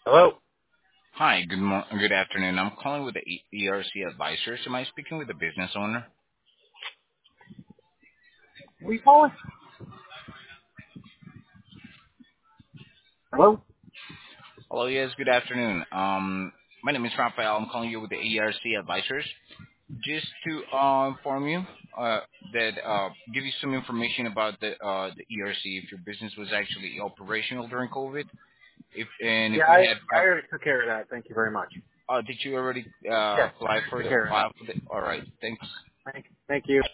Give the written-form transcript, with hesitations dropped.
Hello? Hi, good afternoon. I'm calling with the ERC Advisors. Am I speaking with the business owner? Who are you calling? Hello? Hello, yes, good afternoon. My name is Rafael. I'm calling you with the ERC Advisors. Just to inform you that give you some information about the ERC. If your business was actually operational during COVID, if Yeah, we had I already took care of that. Thank you very much. did you already Yes, I apply already for took the care of that. file for the? All right, thanks. Thank you.